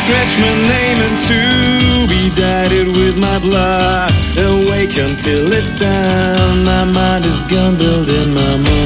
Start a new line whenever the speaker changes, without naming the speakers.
Scratch my name into be dyed with my blood. Awake until it's done. My mind is gone, building my mind.